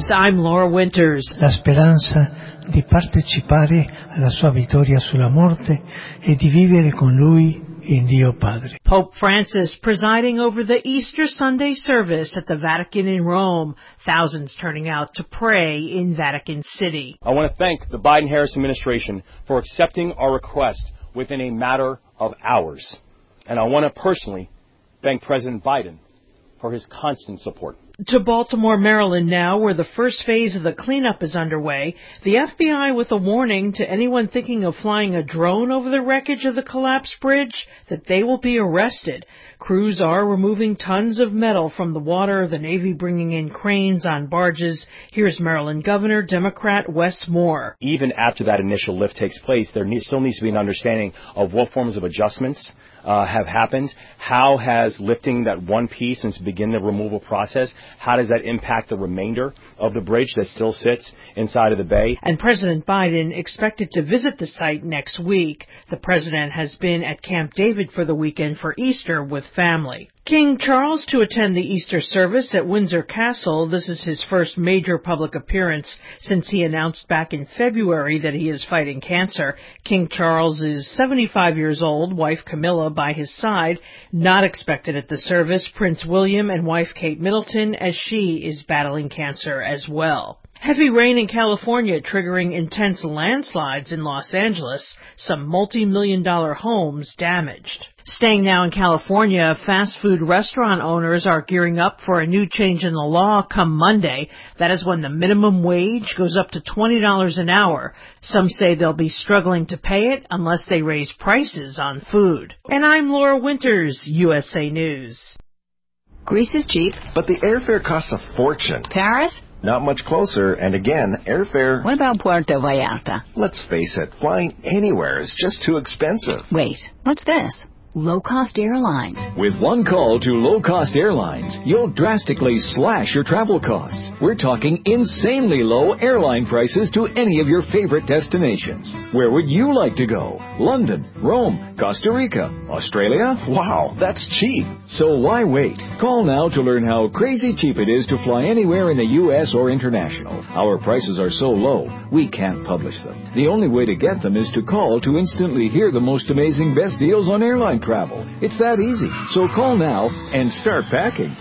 I'm Laura Winters. La speranza di partecipare alla sua vittoria sulla morte e di vivere con Lui in Dio Padre. Pope Francis presiding over the Easter Sunday service at the Vatican in Rome. Thousands turning out to pray in Vatican City. I want to thank the Biden-Harris administration for accepting our request within a matter of hours. And I want to personally thank President Biden for his constant support. To Baltimore, Maryland now, where the first phase of the cleanup is underway. The FBI with a warning to anyone thinking of flying a drone over the wreckage of the collapsed bridge that they will be arrested. Crews are removing tons of metal from the water, the Navy bringing in cranes on barges. Here's Maryland Governor, Democrat Wes Moore. Even after that initial lift takes place, there still needs to be an understanding of what forms of adjustments have happened. How has lifting that one piece and to begin the removal process, how does that impact the remainder of the bridge that still sits inside of the bay? And President Biden expected to visit the site next week. The president has been at Camp David for the weekend for Easter with family. King Charles to attend the Easter service at Windsor Castle. This is his first major public appearance since he announced back in February that he is fighting cancer. King Charles is 75 years old, wife Camilla by his side. Not expected at the service, Prince William and wife Kate Middleton, as she is battling cancer as well. Heavy rain in California triggering intense landslides in Los Angeles. Some multi-million-dollar homes damaged. Staying now in California, fast food restaurant owners are gearing up for a new change in the law come Monday. That is when the minimum wage goes up to $20 an hour. Some say they'll be struggling to pay it unless they raise prices on food. And I'm Laura Winters, USA News. Greece is cheap. But the airfare costs a fortune. Paris? Not much closer, and again, airfare... What about Puerto Vallarta? Let's face it, flying anywhere is just too expensive. Wait, what's this? Low-cost airlines. With one call to low-cost airlines, you'll drastically slash your travel costs. We're talking insanely low airline prices to any of your favorite destinations. Where would you like to go? London, Rome, Costa Rica, Australia? Wow, that's cheap. So why wait? Call now to learn how crazy cheap it is to fly anywhere in the U.S. or international. Our prices are so low, we can't publish them. The only way to get them is to call to instantly hear the most amazing best deals on airline travel. It's that easy. So call now and start packing.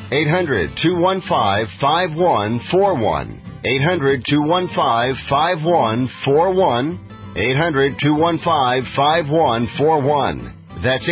800-215-5141. 800-215-5141. 800-215-5141. That's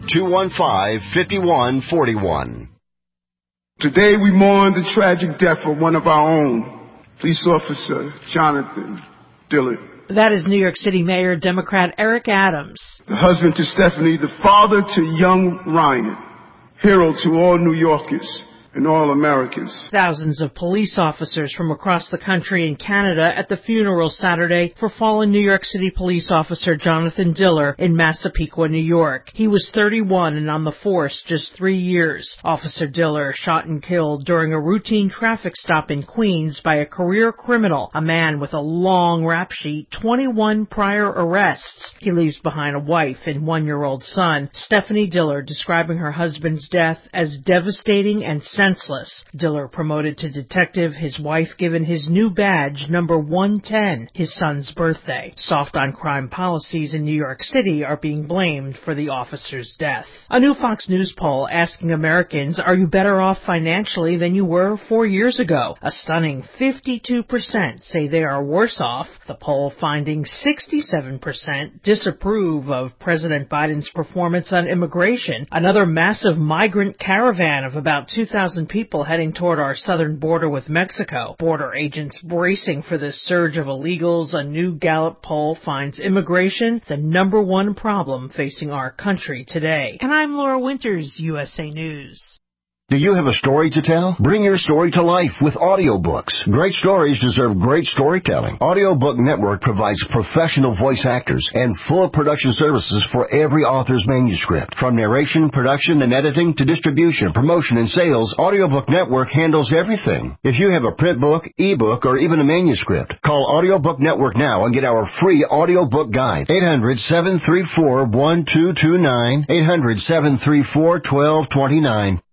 800-215-5141. Today we mourn the tragic death of one of our own, police officer Jonathan Dillard. That is New York City Mayor Democrat Eric Adams. The husband to Stephanie, the father to young Ryan, hero to all New Yorkers and all Americans. Thousands of police officers from across the country and Canada at the funeral Saturday for fallen New York City police officer Jonathan Diller in Massapequa, New York. He was 31 and on the force just 3 years. Officer Diller shot and killed during a routine traffic stop in Queens by a career criminal, a man with a long rap sheet, 21 prior arrests. He leaves behind a wife and 1-year-old son. Stephanie Diller describing her husband's death as devastating and senseless. Diller promoted to detective, his wife given his new badge, number 110, his son's birthday. Soft on crime policies in New York City are being blamed for the officer's death. A new Fox News poll asking Americans, are you better off financially than you were 4 years ago? A stunning 52% say they are worse off. The poll finding 67% disapprove of President Biden's performance on immigration. Another massive migrant caravan of about 2,000 people heading toward our southern border with Mexico. Border agents bracing for this surge of illegals. A new Gallup poll finds immigration the number one problem facing our country today. And I'm Laura Winters, USA News. Do you have a story to tell? Bring your story to life with audiobooks. Great stories deserve great storytelling. Audiobook Network provides professional voice actors and full production services for every author's manuscript. From narration, production, and editing to distribution, promotion, and sales, Audiobook Network handles everything. If you have a print book, ebook, or even a manuscript, call Audiobook Network now and get our free audiobook guide. 800-734-1229. 800-734-1229.